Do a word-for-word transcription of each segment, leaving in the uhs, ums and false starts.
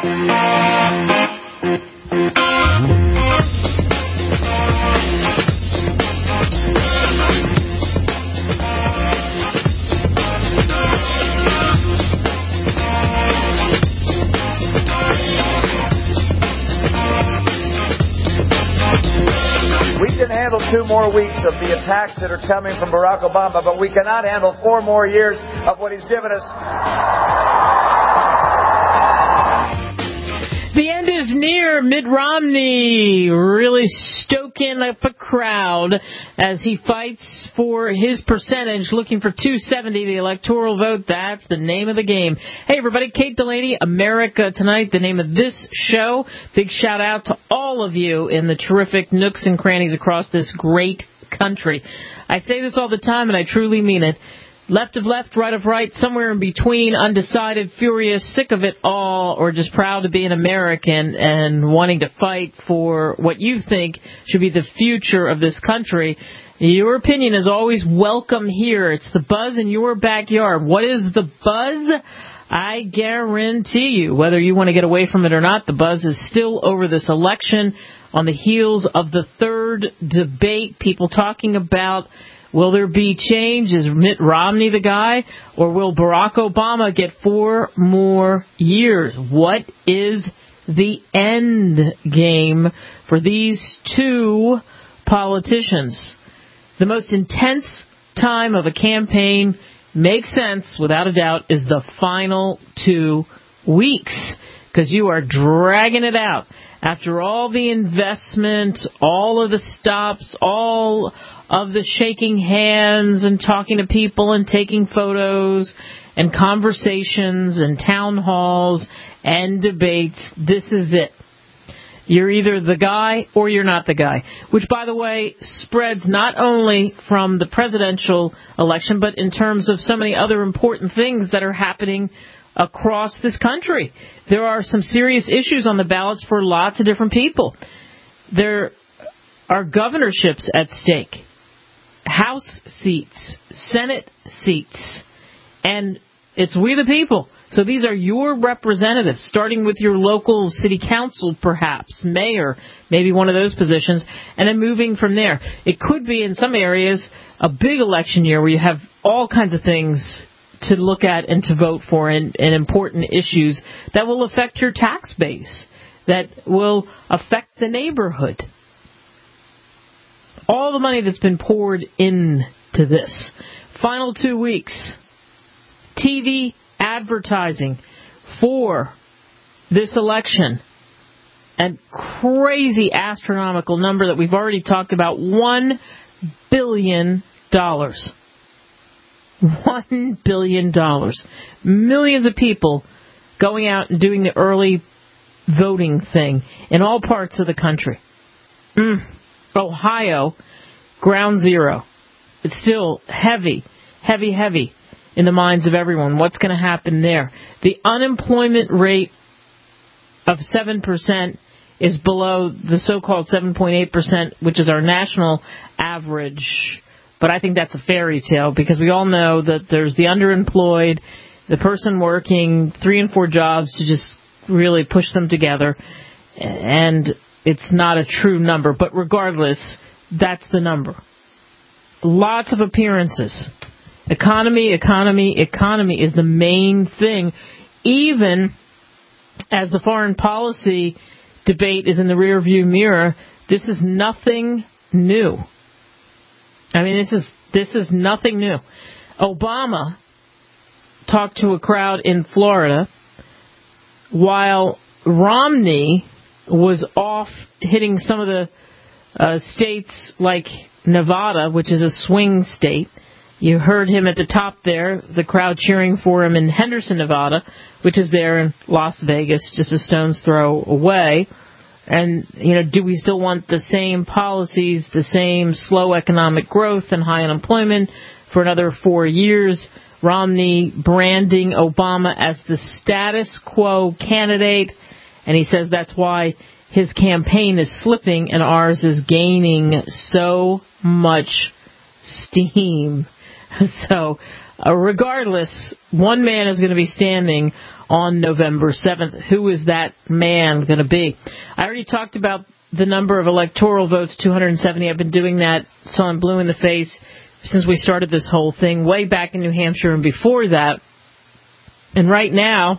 Two more weeks of the attacks that are coming from Barack Obama, but we cannot handle four more years of what he's given us. The end is near. Mitt Romney really stoking up a crowd as he fights for his percentage, looking for two seventy, the electoral vote. That's the name of the game. Hey, everybody, Kate Delaney, America Tonight, the name of this show. Big shout out to all of you in the terrific nooks and crannies across this great country. I say this all the time, and I truly mean it. Left of left, right of right, somewhere in between, undecided, furious, sick of it all, or just proud to be an American and wanting to fight for what you think should be the future of this country. Your opinion is always welcome here. It's the buzz in your backyard. What is the buzz? I guarantee you, whether you want to get away from it or not, the buzz is still over this election on the heels of the third debate. People talking about, will there be change? Is Mitt Romney the guy? Or will Barack Obama get four more years? What is the end game for these two politicians? The most intense time of a campaign, makes sense, without a doubt, is the final two weeks, because you are dragging it out. After all the investment, all of the stops, all of the shaking hands and talking to people and taking photos and conversations and town halls and debates, this is it. You're either the guy or you're not the guy, which, by the way, spreads not only from the presidential election, but in terms of so many other important things that are happening across this country. There are some serious issues on the ballots for lots of different people. There are governorships at stake, House seats, Senate seats, and it's we the people. So these are your representatives, starting with your local city council, perhaps, mayor, maybe one of those positions, and then moving from there. It could be, in some areas, a big election year where you have all kinds of things to look at and to vote for, and, and important issues that will affect your tax base, that will affect the neighborhood. All the money that's been poured into this. Final two weeks. T V advertising for this election. A crazy astronomical number that we've already talked about. One billion dollars. One billion dollars. Millions of people going out and doing the early voting thing in all parts of the country. Mm. Ohio, ground zero. It's still heavy, heavy, heavy in the minds of everyone. What's going to happen there? The unemployment rate of seven percent is below the so-called seven point eight percent, which is our national average. But I think that's a fairy tale, because we all know that there's the underemployed, the person working three and four jobs to just really push them together, and it's not a true number. But regardless, that's the number. Lots of appearances. Economy, economy, economy is the main thing, even as the foreign policy debate is in the rearview mirror. This is nothing new. I mean, this is this is nothing new. Obama talked to a crowd in Florida while Romney was off hitting some of the uh, states like Nevada, which is a swing state. You heard him at the top there, the crowd cheering for him in Henderson, Nevada, which is there in Las Vegas, just a stone's throw away. And, you know, do we still want the same policies, the same slow economic growth and high unemployment for another four years? Romney branding Obama as the status quo candidate, and he says that's why his campaign is slipping and ours is gaining so much steam. So Uh, regardless, one man is going to be standing on November seventh. Who is that man going to be? I already talked about the number of electoral votes, two hundred seventy. I've been doing that so I'm blue in the face since we started this whole thing way back in New Hampshire and before that. And right now,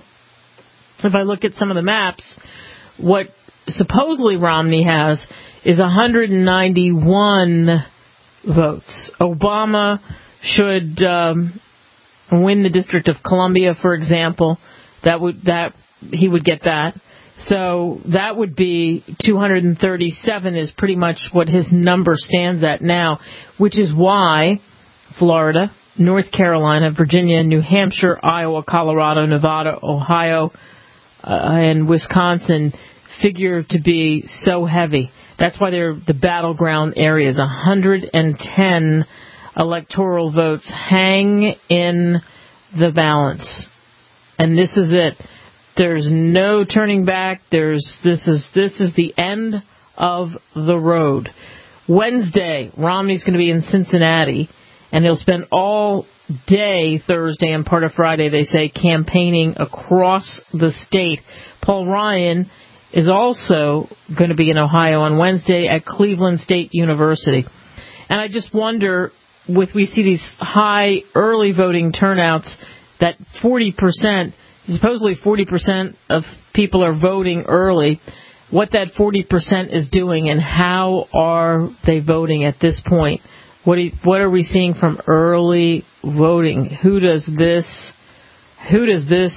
if I look at some of the maps, what supposedly Romney has is one hundred ninety-one votes. Obama should um, win the District of Columbia, for example. That would that he would get that. So that would be two hundred thirty-seven is pretty much what his number stands at now, which is why Florida, North Carolina, Virginia, New Hampshire, Iowa, Colorado, Nevada, Ohio, uh, and Wisconsin figure to be so heavy. That's why they're the battleground areas. one hundred ten electoral votes hang in the balance. And this is it. There's no turning back. There's this is this is the end of the road. Wednesday, Romney's going to be in Cincinnati, and he'll spend all day Thursday and part of Friday, they say, campaigning across the state. Paul Ryan is also going to be in Ohio on Wednesday at Cleveland State University. And I just wonder, with we see these high early voting turnouts, that forty percent, supposedly forty percent of people are voting early, what that forty percent is doing and how are they voting at this point. What, do you, what are we seeing from early voting? Who does this, who does this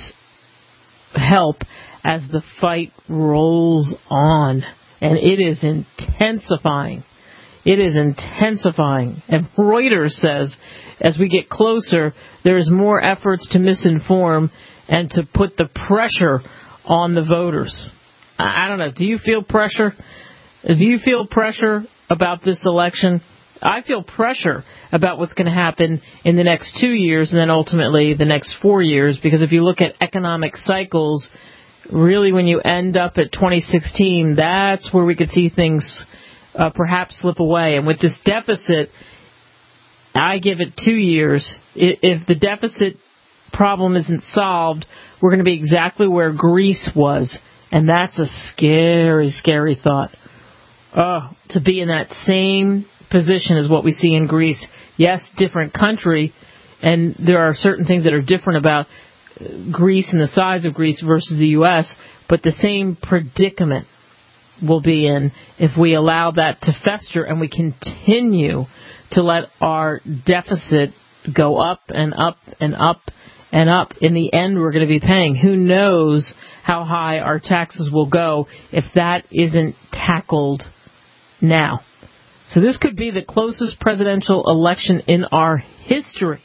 help as the fight rolls on? And it is intensifying. It is intensifying. And Reuters says, as we get closer, there's more efforts to misinform and to put the pressure on the voters. I don't know. Do you feel pressure? Do you feel pressure about this election? I feel pressure about what's going to happen in the next two years and then ultimately the next four years, because if you look at economic cycles, really when you end up at twenty sixteen, that's where we could see things uh, perhaps slip away. And with this deficit, I give it two years. If the deficit problem isn't solved, we're going to be exactly where Greece was. And that's a scary, scary thought. Oh, to be in that same position as what we see in Greece. Yes, different country, and there are certain things that are different about Greece and the size of Greece versus the U S, but the same predicament we'll be in if we allow that to fester and we continue to let our deficit go up and up and up and up. In the end, we're going to be paying. Who knows how high our taxes will go if that isn't tackled now. So this could be the closest presidential election in our history.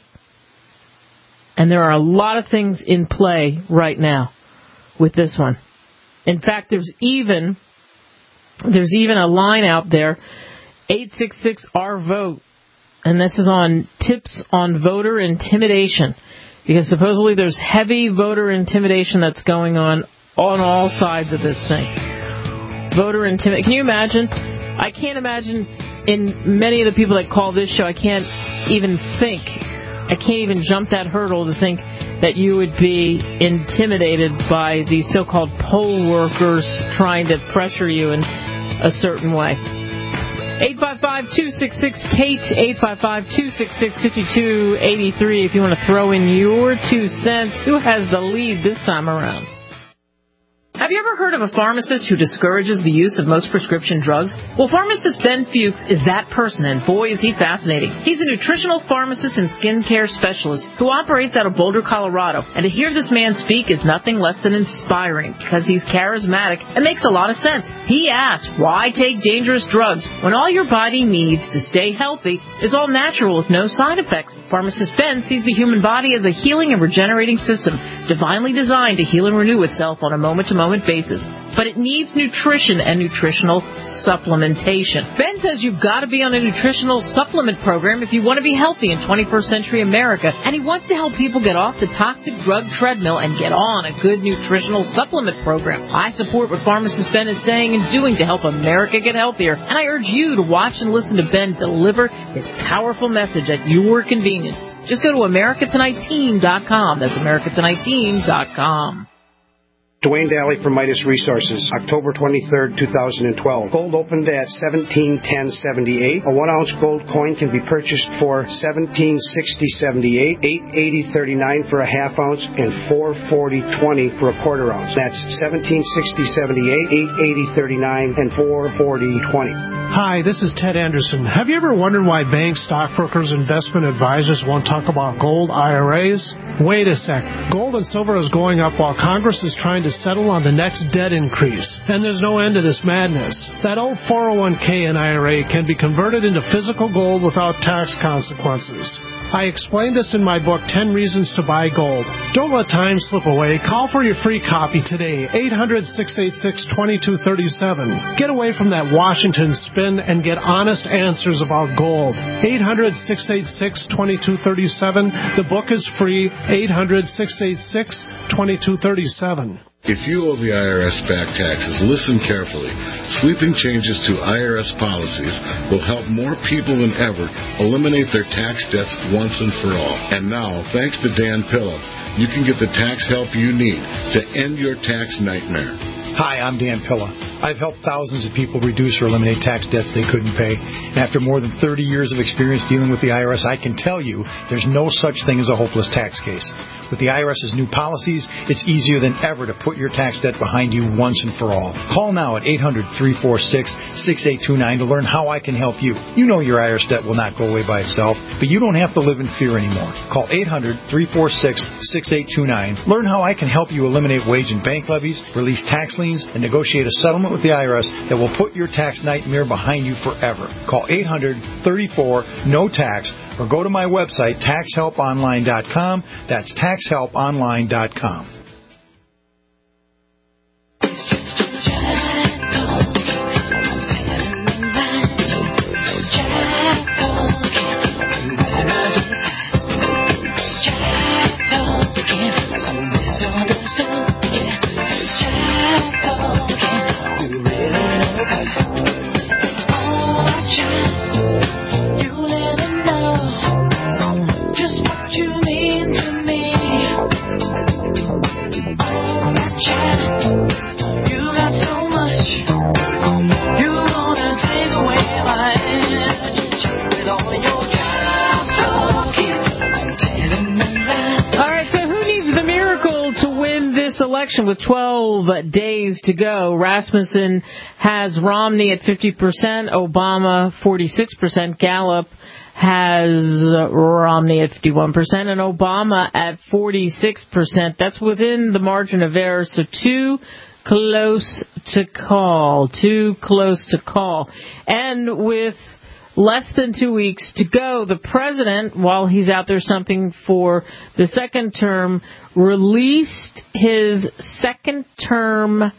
And there are a lot of things in play right now with this one. In fact, there's even there's even a line out there, eight six six R vote, and this is on tips on voter intimidation, because supposedly there's heavy voter intimidation that's going on on all sides of this thing. Voter intimidation. Can you imagine? I can't imagine in many of the people that call this show, I can't even think, I can't even jump that hurdle to think that you would be intimidated by these so-called poll workers trying to pressure you in a certain way. eight five five, two six six, Kate, eight five five, two six six, two two eight three if you want to throw in your two cents. Who has the lead this time around? Have you ever heard of a pharmacist who discourages the use of most prescription drugs? Well, pharmacist Ben Fuchs is that person, and boy, is he fascinating. He's a nutritional pharmacist and skincare specialist who operates out of Boulder, Colorado. And to hear this man speak is nothing less than inspiring, because he's charismatic and makes a lot of sense. He asks, why take dangerous drugs when all your body needs to stay healthy is all natural with no side effects? Pharmacist Ben sees the human body as a healing and regenerating system, divinely designed to heal and renew itself on a moment-to-moment unit basis, but it needs nutrition and nutritional supplementation. Ben says you've got to be on a nutritional supplement program if you want to be healthy in twenty-first century America, and he wants to help people get off the toxic drug treadmill and get on a good nutritional supplement program. I support what pharmacist Ben is saying and doing to help America get healthier, and I urge you to watch and listen to Ben deliver his powerful message at your convenience. Just go to America Tonight Team dot com. That's America Tonight Team dot com. Dwayne Daly from Midas Resources, October twenty-third, two thousand twelve. Gold opened at seventeen ten seventy-eight. A one ounce gold coin can be purchased for seventeen sixty seventy-eight, eight eighty thirty-nine for a half ounce, and four forty twenty for a quarter ounce. That's seventeen sixty seventy-eight, eight eighty thirty-nine, and four forty twenty. Hi, this is Ted Anderson. Have you ever wondered why banks, stockbrokers, investment advisors won't talk about gold I R As? Wait a sec. Gold and silver is going up while Congress is trying to settle on the next debt increase. And there's no end to this madness. That old four oh one k and I R A can be converted into physical gold without tax consequences. I explained this in my book, ten Reasons to Buy Gold. Don't let time slip away. Call for your free copy today, eight hundred, six eight six, two two three seven. Get away from that Washington spin and get honest answers about gold. eight hundred, six eight six, two two three seven. The book is free, eight hundred, six eight six, two two three seven. If you owe the I R S back taxes, listen carefully. Sweeping changes to I R S policies will help more people than ever eliminate their tax debts once and for all. And now, thanks to Dan Pilla, you can get the tax help you need to end your tax nightmare. Hi, I'm Dan Pilla. I've helped thousands of people reduce or eliminate tax debts they couldn't pay. And after more than thirty years of experience dealing with the I R S, I can tell you there's no such thing as a hopeless tax case. With the I R S's new policies, it's easier than ever to put your tax debt behind you once and for all. Call now at eight hundred, three four six, six eight two nine to learn how I can help you. You know your I R S debt will not go away by itself, but you don't have to live in fear anymore. Call eight hundred, three four six, six eight two nine. Learn how I can help you eliminate wage and bank levies, release tax liens, and negotiate a settlement with the I R S that will put your tax nightmare behind you forever. Call eight hundred, thirty-four, no tax or go to my website, tax help online dot com. That's tax help online dot com. Election with twelve days to go. Rasmussen has Romney at fifty percent, Obama forty-six percent, Gallup has Romney at fifty-one percent and Obama at forty-six percent. That's within the margin of error, so too close to call, too close to call. And with less than two weeks to go, the president, while he's out there stumping for the second term, released his second term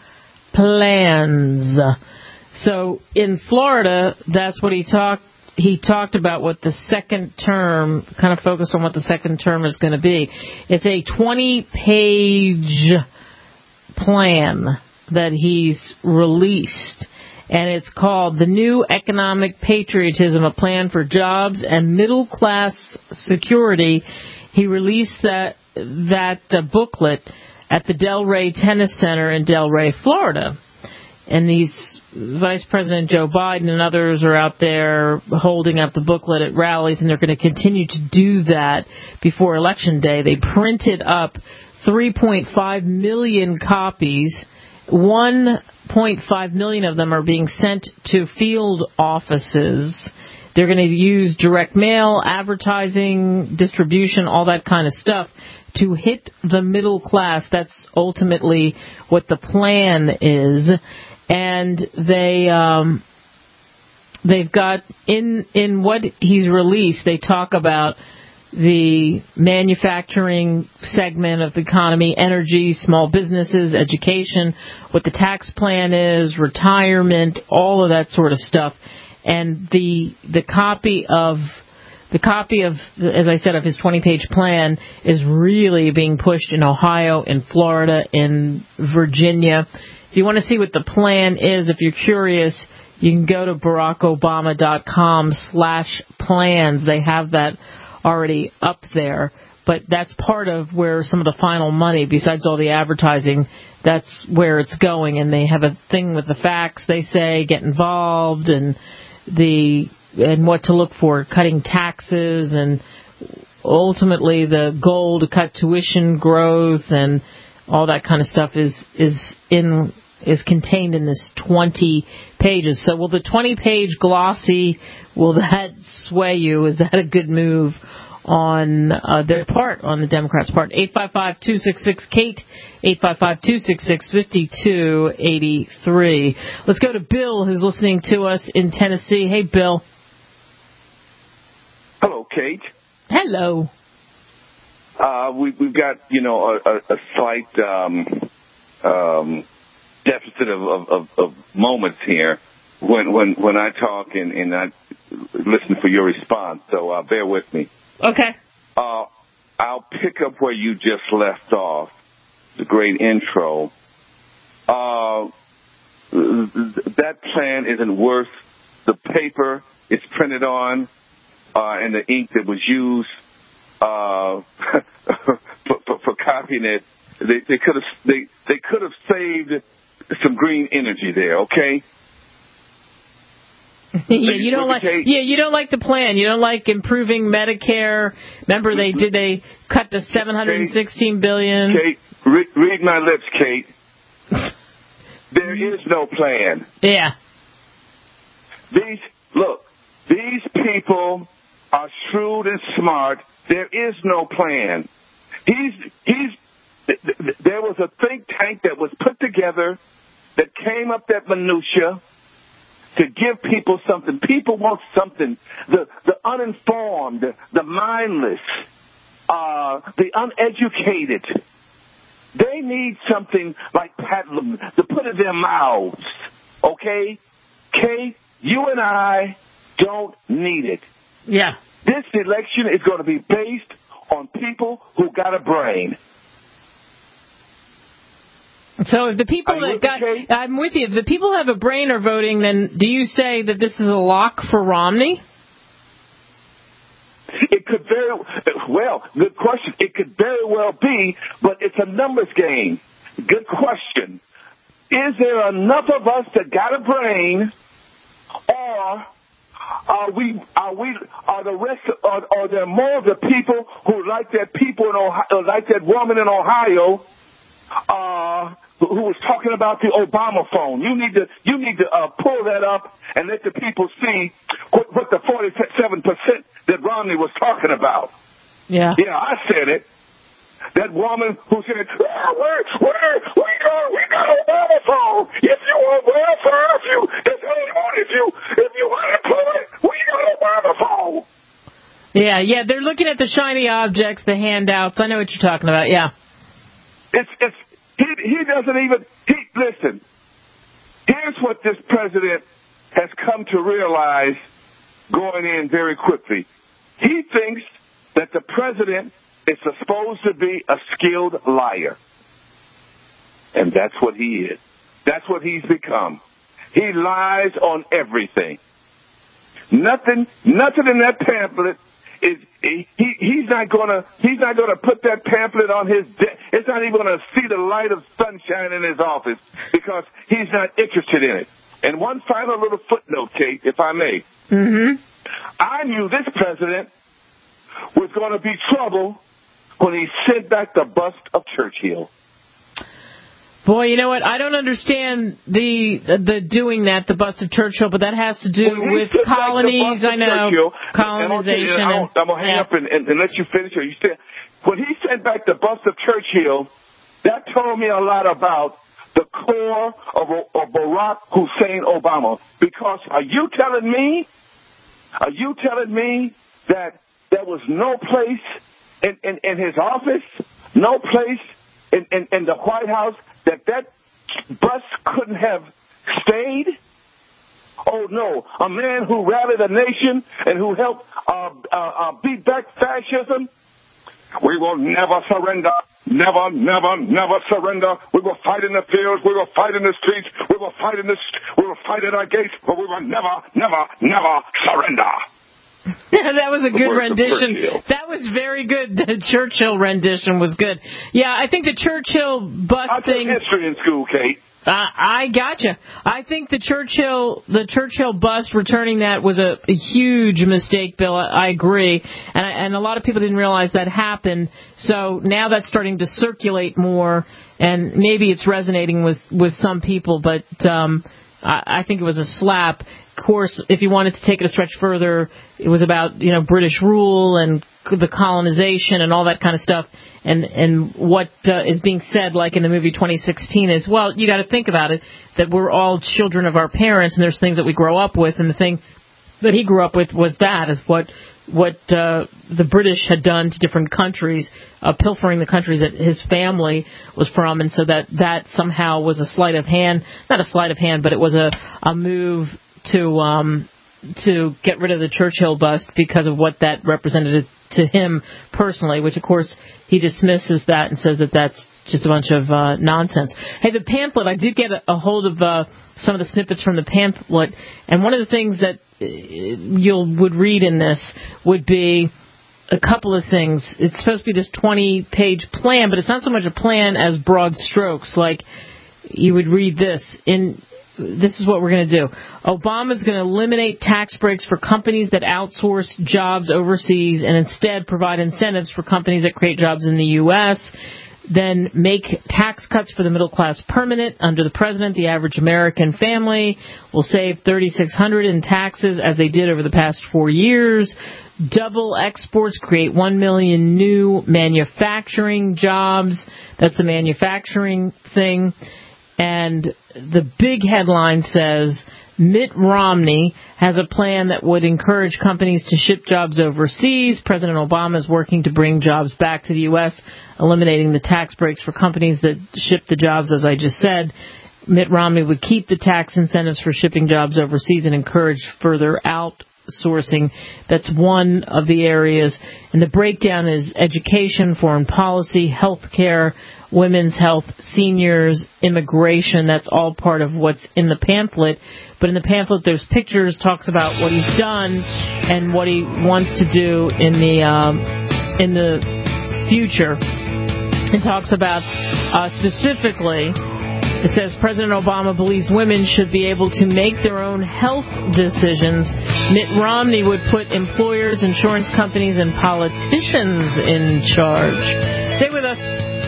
plans. So in Florida, that's what he talked he talked about, what the second term, kind of focused on what the second term is going to be. It's a twenty-page plan that he's released. And it's called The New Economic Patriotism, a Plan for Jobs and Middle-Class Security. He released that that uh, booklet at the Delray Tennis Center in Delray, Florida. And these Vice President Joe Biden and others are out there holding up the booklet at rallies, and they're going to continue to do that before Election Day. They printed up three point five million copies. one point five million of them are being sent to field offices. They're going to use direct mail, advertising, distribution, all that kind of stuff to hit the middle class. That's ultimately what the plan is. And they um, they've got in in what he's released, they talk about the manufacturing segment of the economy, energy, small businesses, education, what the tax plan is, retirement, all of that sort of stuff. And the the copy of the copy of, as I said, of his twenty-page plan is really being pushed in Ohio, in Florida, in Virginia. If you want to see what the plan is, if you're curious, you can go to barackobama.com slash plans. They have that already up there. But that's part of where some of the final money, besides all the advertising, that's where it's going. And they have a thing with the facts, they say, get involved, and the and what to look for, cutting taxes, and ultimately the goal to cut tuition growth and all that kind of stuff is is in is contained in this twenty pages. So will the twenty-page glossy, will that sway you? Is that a good move on uh, their part, on the Democrats' part? eight five five, two six six, Kate, eight five five, two six six, five two eight three. Let's go to Bill, who's listening to us in Tennessee. Hey, Bill. Hello, Kate. Hello. Uh, we, we've got, you know, a, a slight um, um, deficit of, of, of, of moments here when when when I talk and, and I listen for your response. So uh, bear with me. Okay. Uh, I'll pick up where you just left off. It's a great intro. Uh, that plan isn't worth the paper it's printed on uh, and the ink that was used uh, for, for, for copying it. They, they could have they, they could have saved some green energy there. Okay. yeah, you don't like. Yeah, you don't like the plan. You don't like improving Medicare. Remember, they did. They cut the seven hundred sixteen billion. Kate, read, read my lips, Kate. There is no plan. Yeah. These look. These people are shrewd and smart. There is no plan. He's he's. There was a think tank that was put together that came up that minutia to give people something. People want something. The the uninformed, the mindless, uh, the uneducated. They need something like paddling to put in their mouths. Okay? Kate, you and I don't need it. Yeah. This election is going to be based on people who got a brain. So if the people that got, I'm with you, if the people have a brain are voting, then do you say that this is a lock for Romney? It could very, well, good question. It could very well be, but it's a numbers game. Good question. Is there enough of us that got a brain, or are we, are we, are the rest, are, are there more of the people who like that people in Ohio, like that woman in Ohio, uh, who was talking about the Obama phone? You need to, you need to uh, pull that up and let the people see what, what the forty-seven percent that Romney was talking about. Yeah. Yeah, I said it. That woman who said, oh, where, where, we got, we got Obama phone. If you want welfare, if you, if you, if you, if you unemployed, we got Obama phone. Yeah, yeah, they're looking at the shiny objects, the handouts. I know what you're talking about. Yeah. It's, it's, he, he doesn't even, he, listen, here's what this president has come to realize going in very quickly. He thinks that the president is supposed to be a skilled liar. And that's what he is. That's what he's become. He lies on everything. Nothing, nothing in that pamphlet is, he, he's not gonna, he's not gonna put that pamphlet on his desk. It's not even gonna see the light of sunshine in his office because he's not interested in it. And one final little footnote, Kate, if I may. Mm-hmm. I knew this president was going to be trouble when he sent back the bust of Churchill. Boy, you know what? I don't understand the the doing that, the bust of Churchill, but that has to do with colonies. I know, Churchill, colonization. And and I'm going to hang yeah. up and, and, and let you finish here. You said, when he sent back the bust of Churchill, that told me a lot about the core of, of Barack Hussein Obama. Because are you telling me, are you telling me that there was no place in, in, in his office, no place in, in, in the White House that that bus couldn't have stayed? Oh, no. A man who rallied a nation and who helped uh, uh, uh, beat back fascism. We will never surrender. Never, never, never surrender. We will fight in the fields. We will fight in the streets. We will fight in the st- We will fight at our gates. But we will never, never, never surrender. That was a good rendition. That was very good. The Churchill rendition was good. Yeah, I think the Churchill bus I thing. took history in school, Kate. Uh, I gotcha. I think the Churchill, the Churchill bus returning that was a, a huge mistake, Bill. I, I agree, and, and a lot of people didn't realize that happened. So now that's starting to circulate more, and maybe it's resonating with, with some people. But um, I, I think it was a slap. Of course, if you wanted to take it a stretch further, it was about, you know, British rule and the colonization and all that kind of stuff. And and what uh, is being said, like in the movie twenty sixteen, is, well, you got to think about it, that we're all children of our parents, and there's things that we grow up with, and the thing that he grew up with was that, is what what uh, the British had done to different countries, uh, pilfering the countries that his family was from, and so that that somehow was a sleight of hand, not a sleight of hand, but it was a, a move to um, to get rid of the Churchill bust because of what that represented to him personally, which, of course, he dismisses that and says that that's just a bunch of uh, nonsense. Hey, the pamphlet, I did get a, a hold of uh, some of the snippets from the pamphlet, and one of the things that you would read in this would be a couple of things. It's supposed to be this twenty-page plan, but it's not so much a plan as broad strokes. Like, you would read this in... This is what we're going to do. Obama's going to eliminate tax breaks for companies that outsource jobs overseas and instead provide incentives for companies that create jobs in the U S Then make tax cuts for the middle class permanent. Under the president, the average American family will save three thousand six hundred dollars in taxes, as they did over the past four years. Double exports, create one million new manufacturing jobs. That's the manufacturing thing. And the big headline says, Mitt Romney has a plan that would encourage companies to ship jobs overseas. President Obama is working to bring jobs back to the U S, eliminating the tax breaks for companies that ship the jobs, as I just said. Mitt Romney would keep the tax incentives for shipping jobs overseas and encourage further outsourcing. That's one of the areas. And the breakdown is education, foreign policy, health care, women's health, seniors, immigration. That's all part of what's in the pamphlet. But in the pamphlet, there's pictures, talks about what he's done and what he wants to do in the um, in the future. It talks about uh, specifically, it says President Obama believes women should be able to make their own health decisions. Mitt Romney would put employers, insurance companies, and politicians in charge. Stay with us.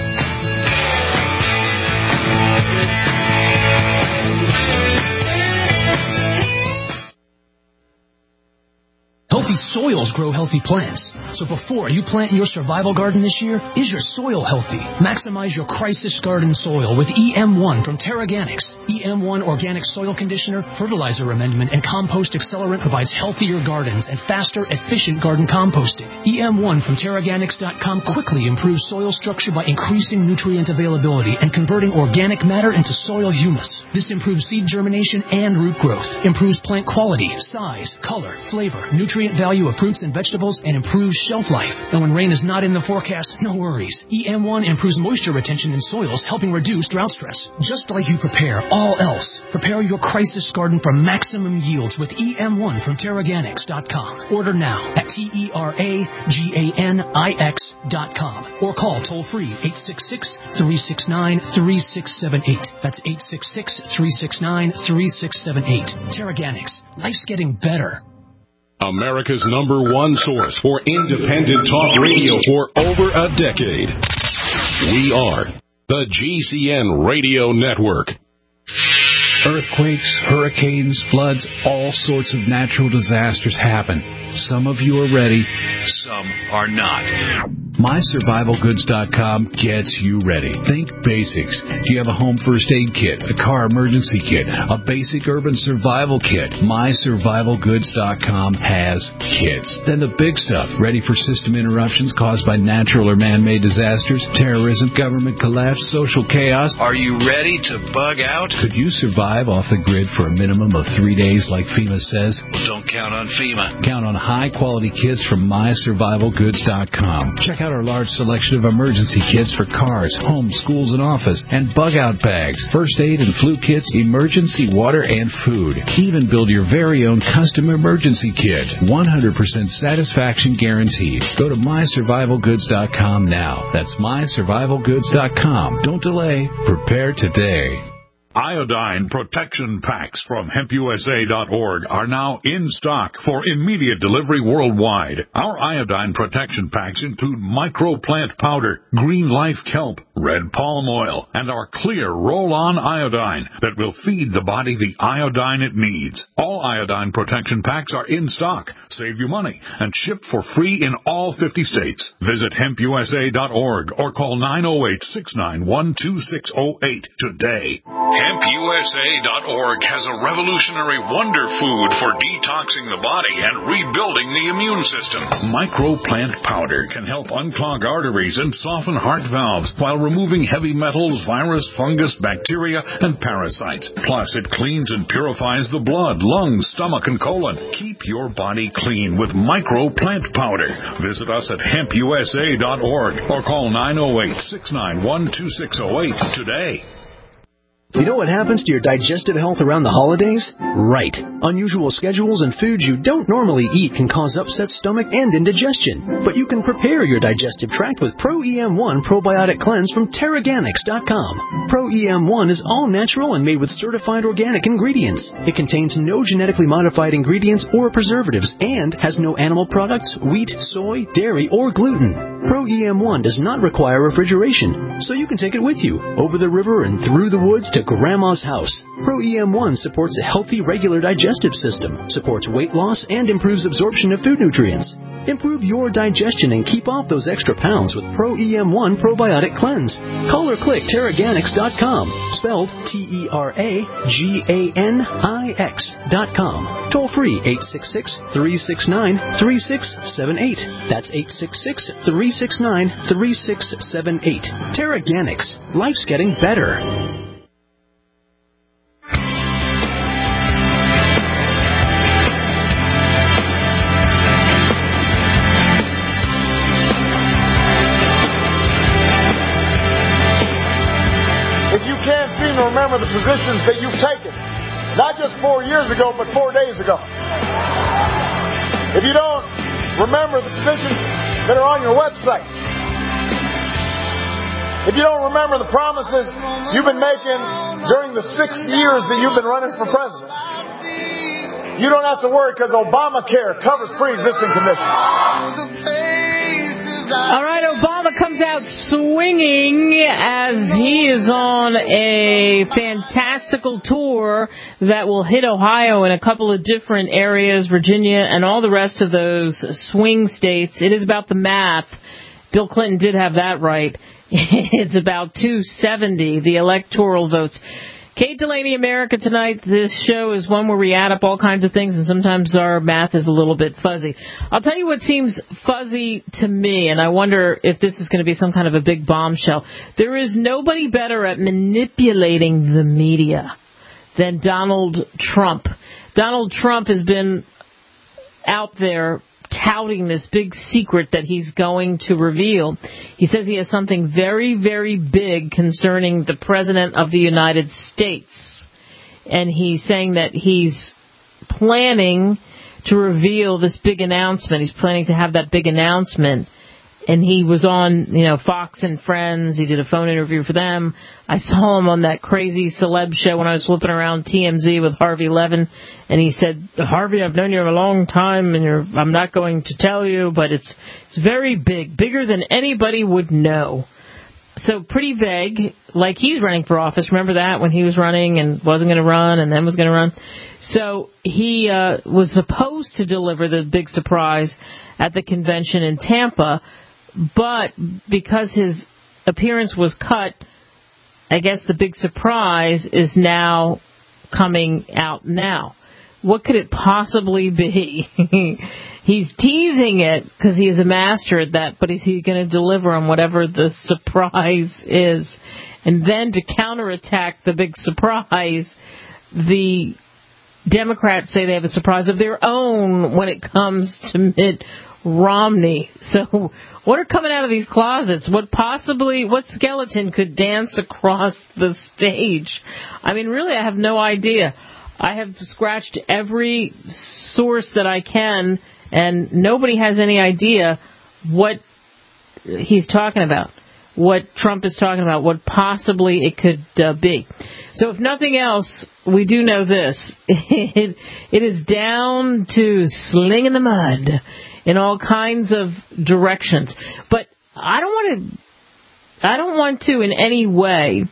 Healthy soils grow healthy plants. So before you plant your survival garden this year, is your soil healthy? Maximize your crisis garden soil with E M one from Terraganics. E M one Organic Soil Conditioner, Fertilizer Amendment, and Compost Accelerant provides healthier gardens and faster, efficient garden composting. E M one from Terraganics dot com quickly improves soil structure by increasing nutrient availability and converting organic matter into soil humus. This improves seed germination and root growth, improves plant quality, size, color, flavor, nutrient value of fruits and vegetables, and improves shelf life. And when rain is not in the forecast, no worries. E M one improves moisture retention in soils, helping reduce drought stress. Just like you prepare all else, prepare your crisis garden for maximum yields with E M one from Terraganics dot com. Order now at T E R A G A N I X dot com or call toll-free eight six six, three six nine, three six seven eight. That's eight six six, three six nine, three six seven eight. Terraganics. Life's getting better. America's number one source for independent talk radio for over a decade. We are the G C N Radio Network. Earthquakes, hurricanes, floods, all sorts of natural disasters happen. Some of you are ready, some are not. my survival goods dot com gets you ready. Think basics. Do you have a home first aid kit, a car emergency kit, a basic urban survival kit? my survival goods dot com has kits. Then the big stuff, ready for system interruptions caused by natural or man-made disasters, terrorism, government collapse, social chaos. Are you ready to bug out? Could you survive off the grid for a minimum of three days like FEMA says? Don't count on FEMA. Count on high-quality kits from my survival goods dot com. Check out our large selection of emergency kits for cars, homes, schools, and office, and bug-out bags, first aid and flu kits, emergency water, and food. Even build your very own custom emergency kit. one hundred percent satisfaction guaranteed. Go to my survival goods dot com now. That's my survival goods dot com. Don't delay. Prepare today. Iodine protection packs from hemp U S A dot org are now in stock for immediate delivery worldwide. Our iodine protection packs include microplant powder, green life kelp, red palm oil, and our clear roll-on iodine that will feed the body the iodine it needs. All iodine protection packs are in stock. Save you money and ship for free in all fifty states. Visit hemp U S A dot org or call nine oh eight, six nine one, two six oh eight today. hemp U S A dot org has a revolutionary wonder food for detoxing the body and rebuilding the immune system. Microplant powder can help unclog arteries and soften heart valves while removing heavy metals, virus, fungus, bacteria, and parasites. Plus, it cleans and purifies the blood, lungs, stomach, and colon. Keep your body clean with Microplant powder. Visit us at hemp U S A dot org or call nine oh eight, six nine one, two six oh eight today. You know what happens to your digestive health around the holidays? Right. Unusual schedules and foods you don't normally eat can cause upset stomach and indigestion. But you can prepare your digestive tract with Pro E M one Probiotic Cleanse from Teraganix dot com. Pro E M one is all natural and made with certified organic ingredients. It contains no genetically modified ingredients or preservatives and has no animal products, wheat, soy, dairy, or gluten. Pro E M one does not require refrigeration, so you can take it with you over the river and through the woods to Grandma's house. Pro E M one supports a healthy, regular digestive system, supports weight loss, and improves absorption of food nutrients. Improve your digestion and keep off those extra pounds with Pro E M one Probiotic Cleanse. Call or click Teraganix dot com, spelled T E R A G A N I X dot com. Toll free eight six six, three six nine, three six seven eight. That's eight six six, three six nine, three six seven eight. Teraganix. Life's getting better. Remember the positions that you've taken, not just four years ago, but four days ago. If you don't remember the positions that are on your website, if you don't remember the promises you've been making during the six years that you've been running for president, you don't have to worry because Obamacare covers pre-existing conditions. All right, Obama comes out swinging as he is on a fantastical tour that will hit Ohio and a couple of different areas, Virginia and all the rest of those swing states. It is about the math. Bill Clinton did have that right. It's about two seventy, the electoral votes. Kate Delaney, America Tonight. This show is one where we add up all kinds of things, and sometimes our math is a little bit fuzzy. I'll tell you what seems fuzzy to me, and I wonder if this is going to be some kind of a big bombshell. There is nobody better at manipulating the media than Donald Trump. Donald Trump has been out there touting this big secret that he's going to reveal. He says he has something very, very big concerning the President of the United States. And he's saying that he's planning to reveal this big announcement. He's planning to have that big announcement. And he was on, you know, Fox and Friends. He did a phone interview for them. I saw him on that crazy celeb show when I was flipping around T M Z with Harvey Levin. And he said, Harvey, I've known you a long time, and you're, I'm not going to tell you, but it's it's very big, bigger than anybody would know. so pretty vague, like he's running for office. Remember that, when he was running and wasn't going to run and then was going to run? So he uh, was supposed to deliver the big surprise at the convention in Tampa, but because his appearance was cut, I guess the big surprise is now coming out now. What could it possibly be? He's teasing it because he is a master at that, but is he going to deliver on whatever the surprise is? And then to counterattack the big surprise, the Democrats say they have a surprise of their own when it comes to Mitt Romney. So what are coming out of these closets? What possibly, what skeleton could dance across the stage? I mean, really, I have no idea. I have scratched every source that I can, and nobody has any idea what he's talking about, what Trump is talking about, what possibly it could uh, be. So if nothing else, we do know this. It, it is down to slinging the mud in all kinds of directions. But I don't want to, I don't want to in any way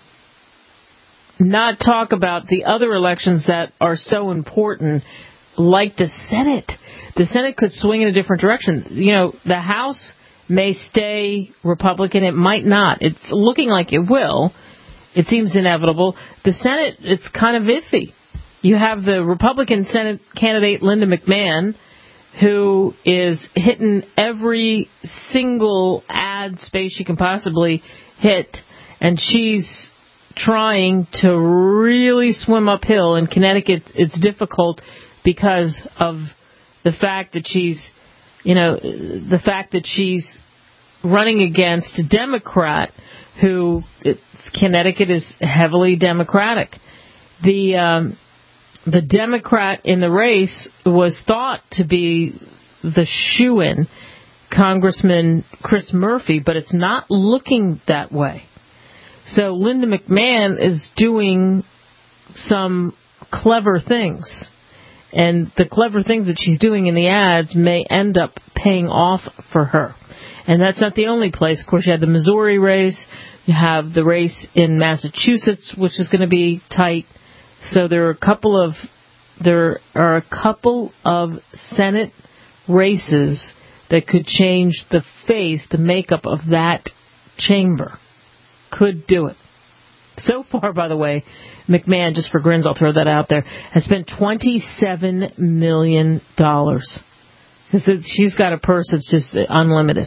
not talk about the other elections that are so important, like the Senate. The Senate could swing in a different direction. You know, the House may stay Republican. It might not. It's looking like it will. It seems inevitable. The Senate, it's kind of iffy. You have the Republican Senate candidate, Linda McMahon, who is hitting every single ad space she can possibly hit, and she's trying to really swim uphill. In Connecticut, it's difficult because of the fact that she's, you know, the fact that she's running against a Democrat who, it, Connecticut is heavily Democratic. The um, the Democrat in the race was thought to be the shoo-in, Congressman Chris Murphy, but it's not looking that way. So Linda McMahon is doing some clever things. And the clever things that she's doing in the ads may end up paying off for her. And that's not the only place. Of course, you have the Missouri race. You have the race in Massachusetts, which is going to be tight. So there are a couple of there are a couple of Senate races that could change the face, the makeup of that chamber. Could do it. So far, by the way, McMahon, just for grins, I'll throw that out there, has spent twenty-seven million dollars. Because she's got a purse that's just unlimited.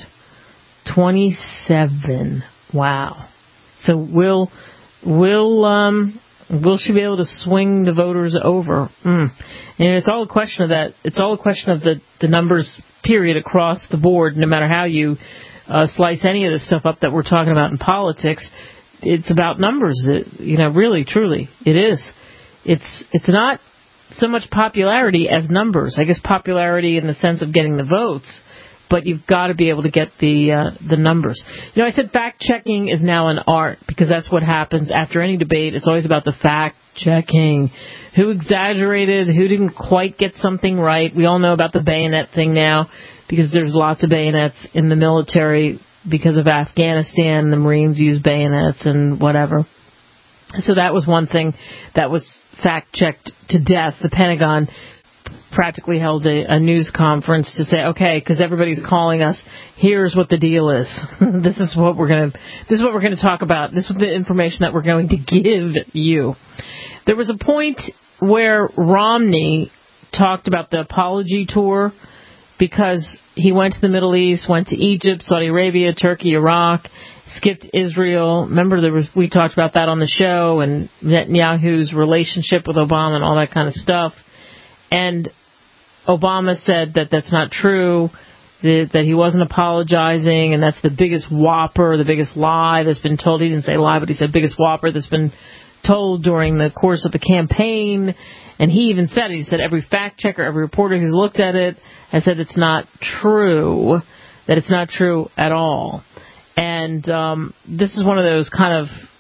twenty-seven. Wow. So will will um will she be able to swing the voters over? Mm. And it's all a question of that. It's all a question of the the numbers, period, across the board. No matter how you uh, slice any of the stuff up that we're talking about in politics, it's about numbers. It, you know, really, truly, it is. It's it's not so much popularity as numbers. I guess popularity in the sense of getting the votes, but you've got to be able to get the uh, the numbers. You know, I said fact-checking is now an art because that's what happens after any debate. It's always about the fact-checking. Who exaggerated, who didn't quite get something right. We all know about the bayonet thing now because there's lots of bayonets in the military because of Afghanistan. The Marines use bayonets and whatever. So that was one thing that was fact-checked to death. The Pentagon practically held a, a news conference to say, okay, because everybody's calling us, here's what the deal is. This is what we're going to this is what we're going to talk about. This is the information that we're going to give you. There was a point where Romney talked about the apology tour because he went to the Middle East, went to Egypt, Saudi Arabia, Turkey, Iraq, skipped Israel. Remember, there was, we talked about that on the show, and Netanyahu's relationship with Obama and all that kind of stuff. And Obama said that that's not true, that, that he wasn't apologizing, and that's the biggest whopper, the biggest lie that's been told. He didn't say lie, but he said biggest whopper that's been told during the course of the campaign. And he even said it. He said every fact checker, every reporter who's looked at it has said it's not true, that it's not true at all. And um, this is one of those kind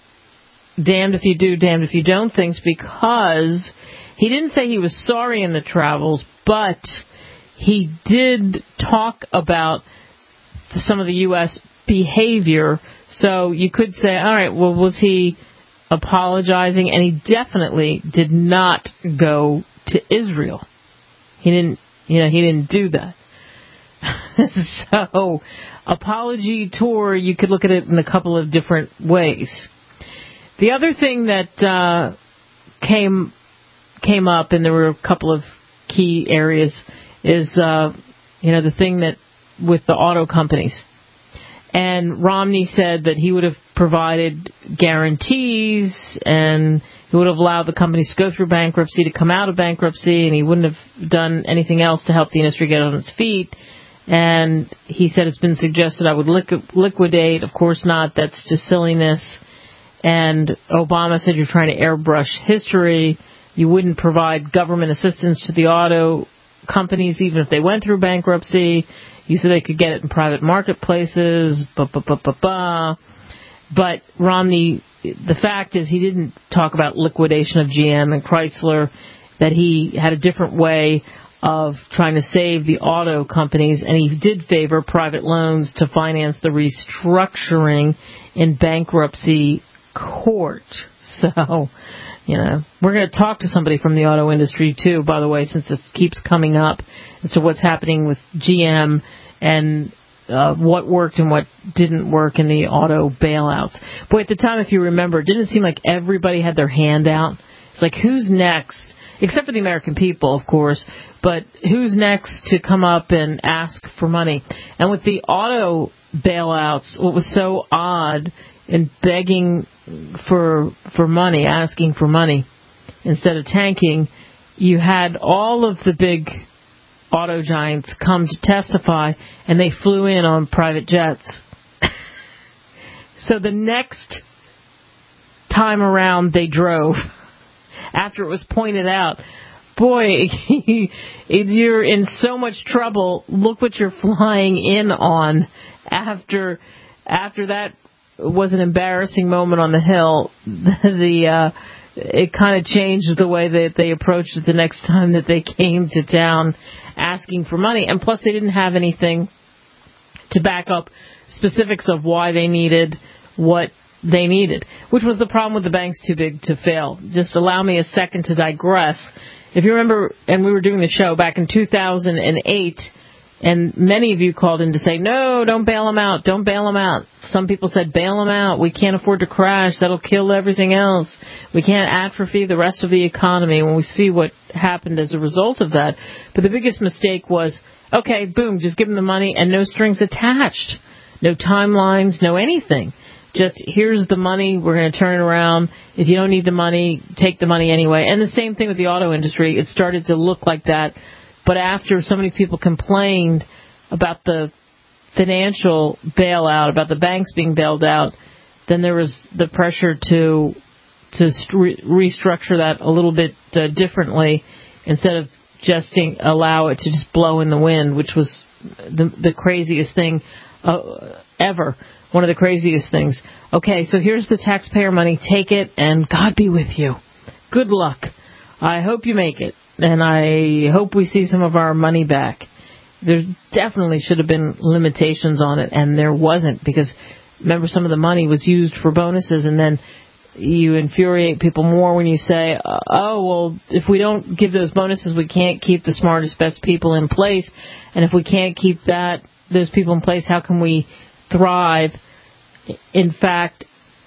of damned if you do, damned if you don't things, because he didn't say he was sorry in the travels, but he did talk about some of the U S behavior. So you could say, all right, well, was he apologizing? And he definitely did not go to Israel. He didn't, you know, he didn't do that. So, apology tour, you could look at it in a couple of different ways. The other thing that uh, came came up, and there were a couple of key areas, is uh, you know the thing that with the auto companies. And Romney said that he would have provided guarantees, and he would have allowed the companies to go through bankruptcy, to come out of bankruptcy, and he wouldn't have done anything else to help the industry get on its feet. And he said it's been suggested I would liqu- liquidate. Of course not. That's just silliness. And Obama said you're trying to airbrush history. You wouldn't provide government assistance to the auto companies even if they went through bankruptcy. You said they could get it in private marketplaces. Bah, bah, bah, bah, bah. But Romney, the fact is he didn't talk about liquidation of G M and Chrysler, that he had a different way of trying to save the auto companies, and he did favor private loans to finance the restructuring in bankruptcy court. So, you know, we're going to talk to somebody from the auto industry, too, by the way, since this keeps coming up, as to what's happening with G M and uh, what worked and what didn't work in the auto bailouts. Boy, at the time, if you remember, it didn't seem like everybody had their hand out. It's like, who's next? Except for the American people, of course, but who's next to come up and ask for money? And with the auto bailouts, what was so odd in begging for for money, asking for money, instead of tanking, you had all of the big auto giants come to testify, and they flew in on private jets. So the next time around they drove, after it was pointed out, boy, you're in so much trouble. Look what you're flying in on. After after that was an embarrassing moment on the Hill, the uh, it kind of changed the way that they approached it the next time that they came to town asking for money. And plus, they didn't have anything to back up specifics of why they needed what they needed, which was the problem with the banks too big to fail. Just allow me a second to digress. If you remember, and we were doing the show back in two thousand eight, and many of you called in to say, no, don't bail them out, don't bail them out. Some people said, bail them out. We can't afford to crash. That'll kill everything else. We can't atrophy the rest of the economy when we see what happened as a result of that. But the biggest mistake was, okay, boom, just give them the money and no strings attached. No timelines, no anything. Just, here's the money, we're going to turn it around. If you don't need the money, take the money anyway. And the same thing with the auto industry. It started to look like that. But after so many people complained about the financial bailout, about the banks being bailed out, then there was the pressure to to re- restructure that a little bit uh, differently, instead of just allow it to just blow in the wind, which was the, the craziest thing uh, ever. One of the craziest things. Okay, so here's the taxpayer money. Take it, and God be with you. Good luck. I hope you make it, and I hope we see some of our money back. There definitely should have been limitations on it, and there wasn't, because remember, some of the money was used for bonuses, and then you infuriate people more when you say, oh, well, if we don't give those bonuses, we can't keep the smartest, best people in place, and if we can't keep that those people in place, how can we thrive? In fact,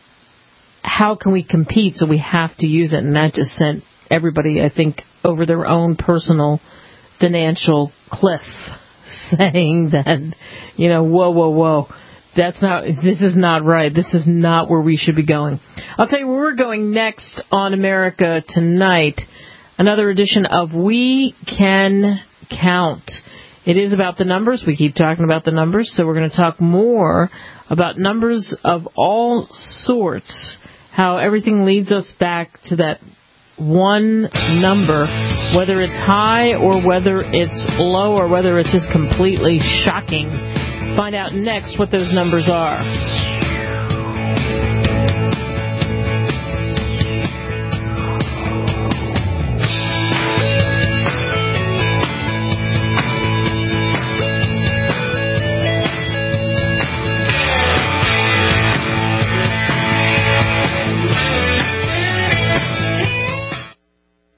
how can we compete? So we have to use it, and that just sent everybody, I think, over their own personal financial cliff, saying that, you know, whoa, whoa, whoa, that's not, this is not right. This is not where we should be going. I'll tell you where we're going next on America Tonight. Another edition of We Can Count. It is about the numbers. We keep talking about the numbers, so we're going to talk more about numbers of all sorts, how everything leads us back to that one number, whether it's high or whether it's low or whether it's just completely shocking. Find out next what those numbers are.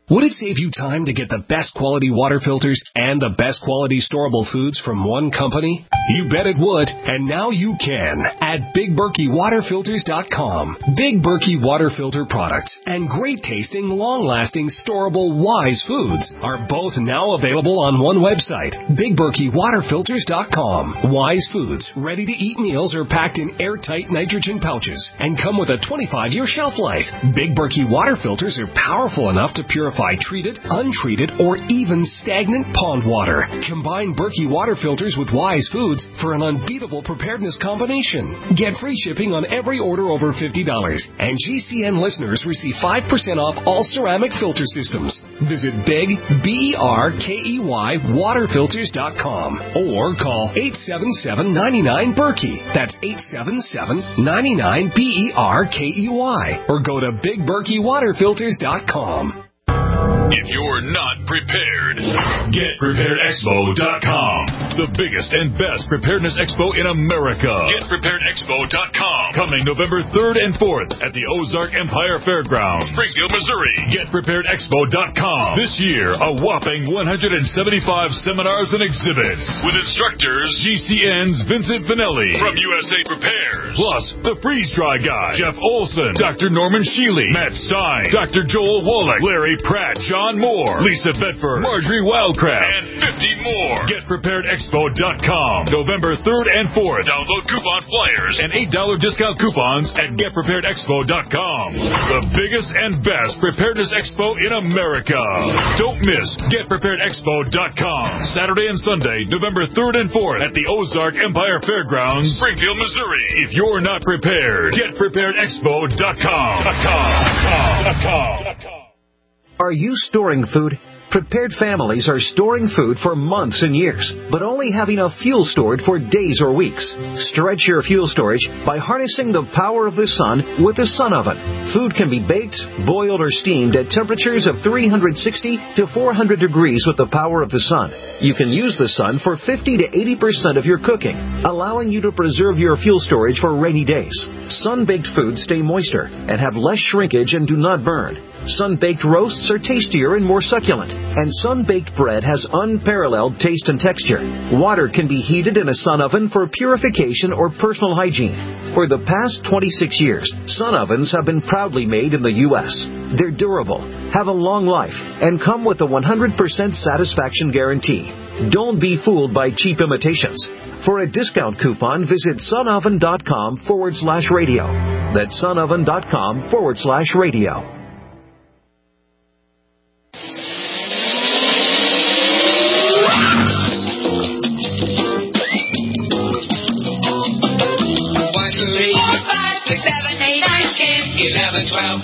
Would it save you time to get the best quality water filters and the best quality storable foods from one company? You bet it would, and now you can at Big Berkey Water Filters dot com. Big Berkey Water Filter products and great tasting, long-lasting, storable Wise foods are both now available on one website, Big Berkey Water Filters dot com. Wise foods, ready-to-eat meals are packed in airtight nitrogen pouches and come with a twenty-five year shelf life. Big Berkey Water Filters are powerful enough to purify treated, untreated, or even stagnant pond water. Combine Berkey Water Filters with Wise foods for an unbeatable preparedness combination. Get free shipping on every order over fifty dollars, and G C N listeners receive five percent off all ceramic filter systems. Visit Big, B E R K E Y, Water Filters dot com or call eight seven seven, nine nine, Berkey. That's eight seven seven, nine nine, B E R K E Y. Or go to Big Berkey Water Filters dot com. If you're not prepared, Get Prepared Expo dot com. The biggest and best preparedness expo in America. Get Prepared Expo dot com. Coming November third and fourth at the Ozark Empire Fairgrounds, Springfield, Missouri. Get Prepared Expo dot com. This year, a whopping one hundred seventy-five seminars and exhibits with instructors G C N's Vincent Vanelli from U S A Prepares. Plus, the Freeze Dry Guy, Jeff Olson, Doctor Norman Sheely, Matt Stein, Doctor Joel Wallach, Larry Pratt, John Moore, Lisa Bedford, Marjorie Wildcraft, and fifty more. Get Prepared Expo dot com. November third and fourth. Download coupon flyers and eight dollar discount coupons at Get Prepared Expo dot com. The biggest and best preparedness expo in America. Don't miss Get Prepared Expo dot com. Saturday and Sunday, November third and fourth at the Ozark Empire Fairgrounds, Springfield, Missouri. If you're not prepared, Get Prepared Expo dot com. Are you storing food? Prepared families are storing food for months and years, but only have enough fuel stored for days or weeks. Stretch your fuel storage by harnessing the power of the sun with the Sun Oven. Food can be baked, boiled, or steamed at temperatures of three hundred sixty to four hundred degrees with the power of the sun. You can use the sun for fifty to eighty percent of your cooking, allowing you to preserve your fuel storage for rainy days. Sun-baked foods stay moister and have less shrinkage and do not burn. Sun-baked roasts are tastier and more succulent, and sun-baked bread has unparalleled taste and texture. Water can be heated in a sun oven for purification or personal hygiene. For the past twenty-six years, sun ovens have been proudly made in the U S They're durable, have a long life, and come with a one hundred percent satisfaction guarantee. Don't be fooled by cheap imitations. For a discount coupon, visit sunoven.com forward slash radio. That's sunoven.com forward slash radio. eleven, twelve.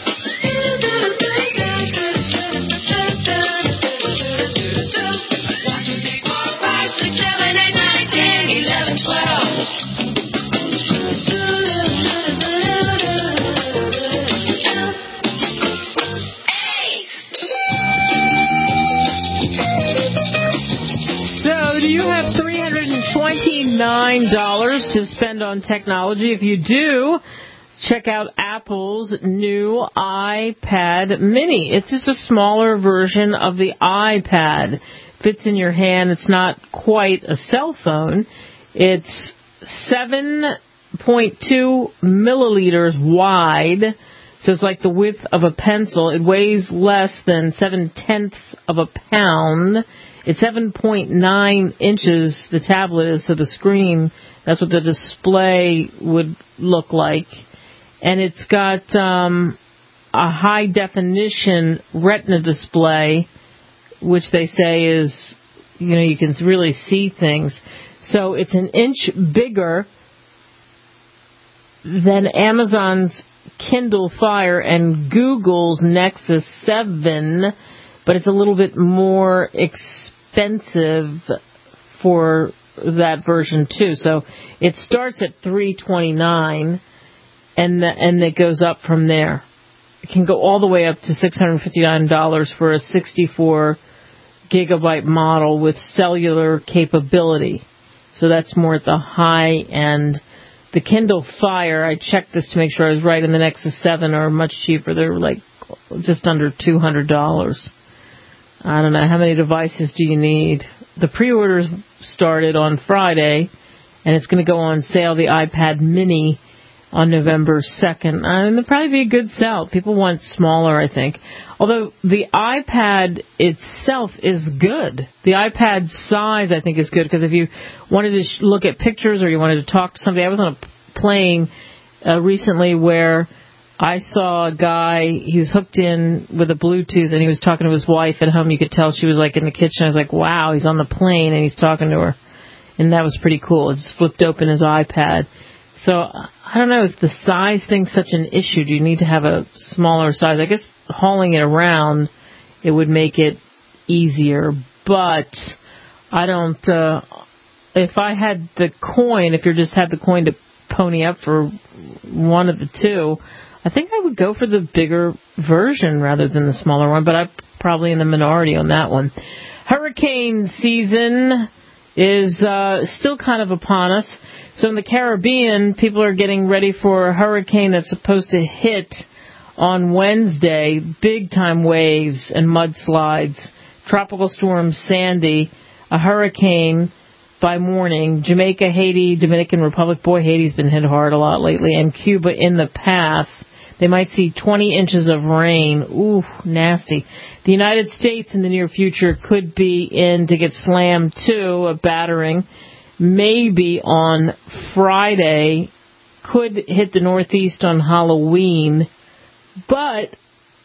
So, do you have three hundred twenty-nine dollars to spend on technology? If you do, check out Apple's new iPad mini. It's just a smaller version of the iPad. Fits in your hand. It's not quite a cell phone. It's seven point two milliliters wide, so it's like the width of a pencil. It weighs less than seven-tenths of a pound. It's seven point nine inches, the tablet is, so the screen, that's what the display would look like. And it's got um, a high-definition retina display, which they say is, you know, you can really see things. So it's an inch bigger than Amazon's Kindle Fire and Google's Nexus seven, but it's a little bit more expensive for that version, too. So it starts at three hundred twenty-nine dollars. And the, and it goes up from there. It can go all the way up to six hundred fifty-nine dollars for a sixty-four gigabyte model with cellular capability. So that's more at the high end. The Kindle Fire, I checked this to make sure I was right, and the Nexus seven are much cheaper. They're like just under two hundred dollars. I don't know, how many devices do you need? The pre-orders started on Friday, and it's going to go on sale, the iPad mini, on November second. And it'll probably be a good sell. People want smaller, I think. Although the iPad itself is good. The iPad size, I think, is good, because if you wanted to sh- look at pictures or you wanted to talk to somebody, I was on a plane uh, recently where I saw a guy, he was hooked in with a Bluetooth, and he was talking to his wife at home. You could tell she was like in the kitchen. I was like, wow, he's on the plane and he's talking to her. And that was pretty cool. It just flipped open his iPad. So, I don't know, is the size thing such an issue? Do you need to have a smaller size? I guess hauling it around, it would make it easier. But I don't, uh, if I had the coin, if you just had the coin to pony up for one of the two, I think I would go for the bigger version rather than the smaller one, but I'm probably in the minority on that one. Hurricane season is uh, still kind of upon us. So in the Caribbean, people are getting ready for a hurricane that's supposed to hit on Wednesday. Big-time waves and mudslides. Tropical storm Sandy, a hurricane by morning. Jamaica, Haiti, Dominican Republic. Boy, Haiti's been hit hard a lot lately. And Cuba in the path. They might see twenty inches of rain. Ooh, nasty. The United States in the near future could be in to get slammed, too, a battering. Maybe on Friday. Could hit the Northeast on Halloween. But,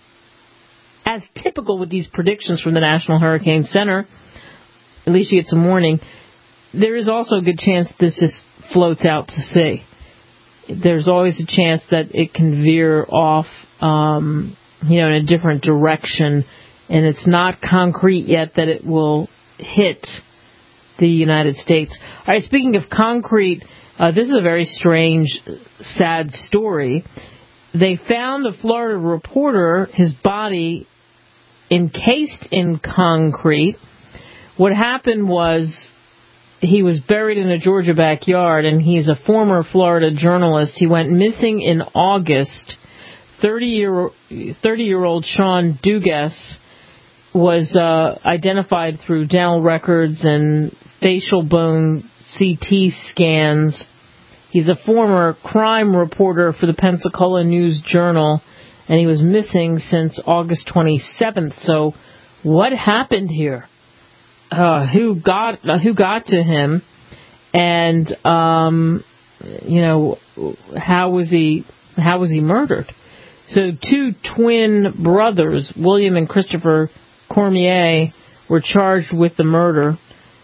as typical with these predictions from the National Hurricane Center, at least you get some warning, there is also a good chance this just floats out to sea. There's always a chance that it can veer off, um, you know, in a different direction, and it's not concrete yet that it will hit the United States. All right, speaking of concrete, uh, this is a very strange, sad story. They found a Florida reporter, his body encased in concrete. What happened was, he was buried in a Georgia backyard, and he's a former Florida journalist. He went missing in August. thirty-year-old Sean Dugas was uh, identified through dental records and facial bone C T scans. He's a former crime reporter for the Pensacola News-Journal, and he was missing since August twenty-seventh. So what happened here? Uh, who got uh, who got to him, and um, you know, how was he how was he murdered? So two twin brothers, William and Christopher Cormier, were charged with the murder,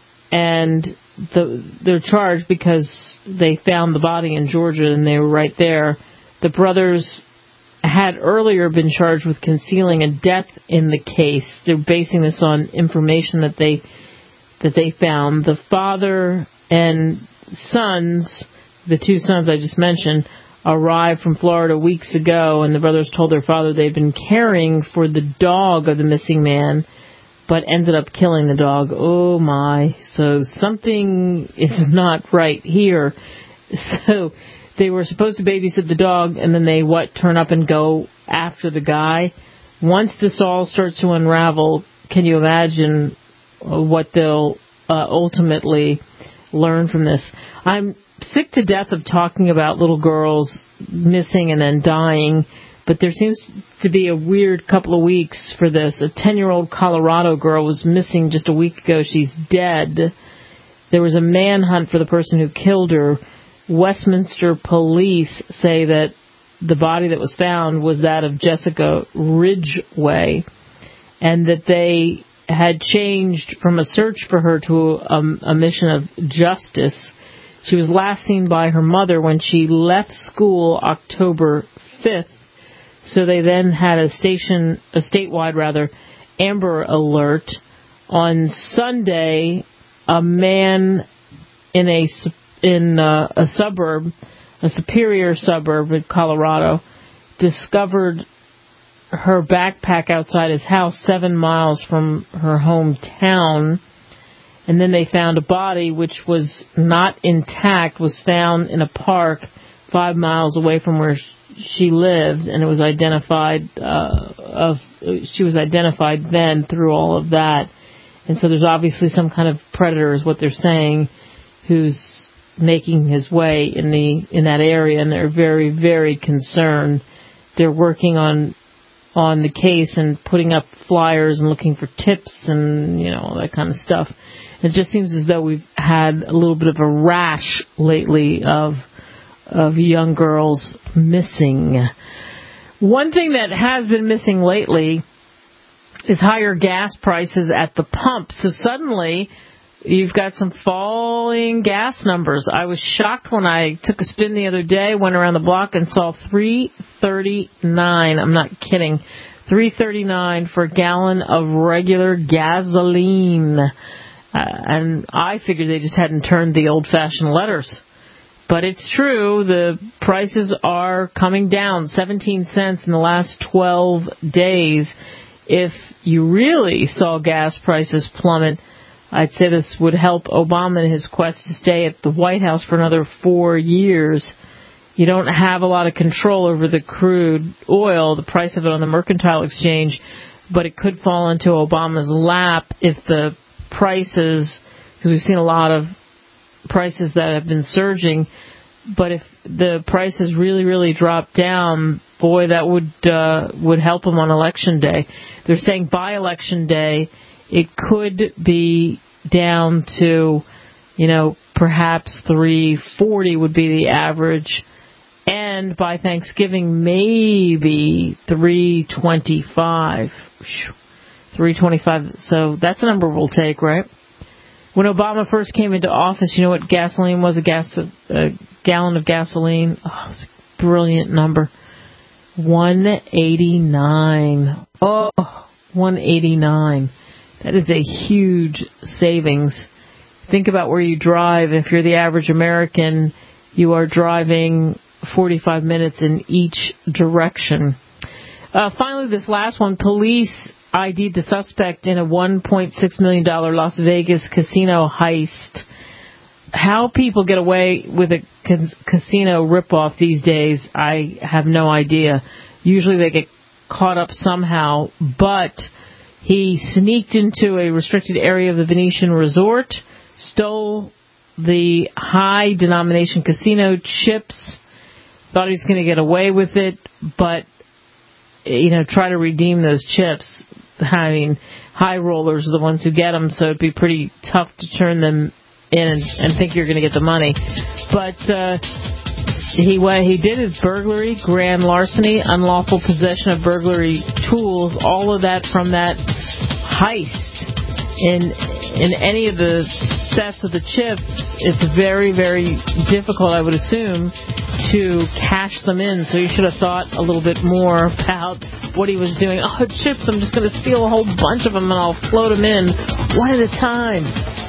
and the, they're charged because they found the body in Georgia and they were right there. The brothers had earlier been charged with concealing a death in the case. They're basing this on information that they that they found. The father and sons, the two sons I just mentioned, arrived from Florida weeks ago, and the brothers told their father they'd been caring for the dog of the missing man, but ended up killing the dog. Oh my. So something is not right here. So they were supposed to babysit the dog, and then they, what, turn up and go after the guy. Once this all starts to unravel, can you imagine what they'll uh, ultimately learn from this? I'm sick to death of talking about little girls missing and then dying, but there seems to be a weird couple of weeks for this. A ten-year-old Colorado girl was missing just a week ago. She's dead. There was a manhunt for the person who killed her. Westminster police say that the body that was found was that of Jessica Ridgway, and that they had changed from a search for her to a, a mission of justice. She was last seen by her mother when she left school October fifth. So they then had a station, a statewide rather, Amber Alert. On Sunday, a man in a in a, a suburb, a Superior suburb of Colorado, discovered her backpack outside his house seven miles from her hometown. And then they found a body which was not intact, was found in a park five miles away from where she lived, and it was identified uh, of she was identified then through all of that. And so there's obviously some kind of predator, is what they're saying, who's making his way in the in that area, and they're very, very concerned. They're working on on the case and putting up flyers and looking for tips and, you know, all that kind of stuff. It just seems as though we've had a little bit of a rash lately of of young girls missing. One thing that has been missing lately is higher gas prices at the pump. So suddenly you've got some falling gas numbers. I was shocked when I took a spin the other day, went around the block and saw three thirty-nine. I'm not kidding. three thirty-nine for a gallon of regular gasoline. Uh, and I figured they just hadn't turned the old-fashioned letters. But it's true, the prices are coming down, seventeen cents in the last twelve days. If you really saw gas prices plummet, I'd say this would help Obama in his quest to stay at the White House for another four years. You don't have a lot of control over the crude oil, the price of it on the mercantile exchange, but it could fall into Obama's lap if the prices, because we've seen a lot of prices that have been surging, but if the prices really, really drop down, boy, that would uh, would help him on Election Day. They're saying by Election Day, it could be down to, you know, perhaps three forty would be the average, and by Thanksgiving, maybe three twenty-five. three twenty-five. So that's a number we'll take, right? When Obama first came into office, you know what gasoline was? A gas, a gallon of gasoline. Oh, it's a brilliant number. one eighty-nine. Oh, one eighty-nine. That is a huge savings. Think about where you drive. If you're the average American, you are driving forty-five minutes in each direction. Uh, finally, this last one, police I D'd the suspect in a one point six million dollars Las Vegas casino heist. How people get away with a ca- casino ripoff these days, I have no idea. Usually they get caught up somehow, but he sneaked into a restricted area of the Venetian Resort, stole the high denomination casino chips, thought he was going to get away with it, but, you know, try to redeem those chips. I mean, high rollers are the ones who get them, so it'd be pretty tough to turn them in and, and think you're going to get the money. But uh, he what he did is burglary, grand larceny, unlawful possession of burglary tools, all of that from that heist. In in any of the thefts of the chips, it's very, very difficult, I would assume, to cash them in. So you should have thought a little bit more about what he was doing. Oh, chips, I'm just going to steal a whole bunch of them and I'll float them in one at a time.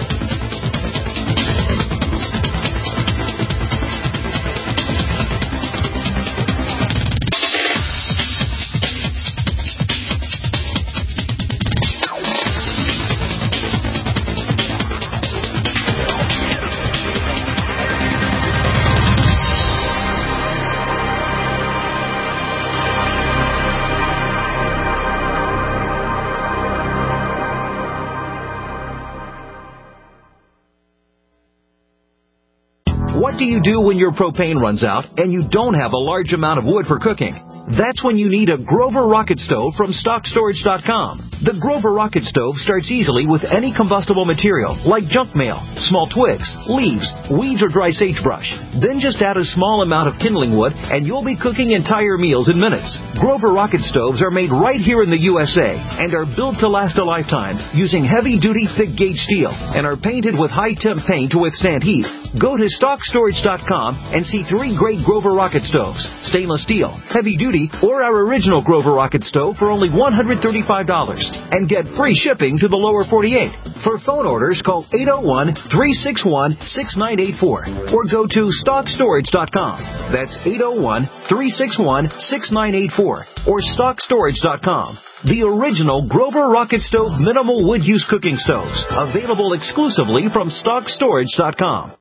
What do you do when your propane runs out and you don't have a large amount of wood for cooking? That's when you need a Grover Rocket Stove from stock storage dot com. The Grover Rocket Stove starts easily with any combustible material like junk mail, small twigs, leaves, weeds, or dry sagebrush. Then just add a small amount of kindling wood and you'll be cooking entire meals in minutes. Grover Rocket Stoves are made right here in the U S A and are built to last a lifetime using heavy-duty thick-gauge steel and are painted with high-temp paint to withstand heat. Go to stock storage dot com and see three great Grover Rocket Stoves, stainless steel, heavy-duty, or our original Grover Rocket Stove for only one hundred thirty-five dollars and get free shipping to the lower forty-eight. For phone orders, call eight oh one, three six one, six nine eight four or go to stock storage dot com. That's eight oh one, three six one, six nine eight four or stock storage dot com. The original Grover Rocket Stove minimal wood use cooking stoves, available exclusively from stock storage dot com.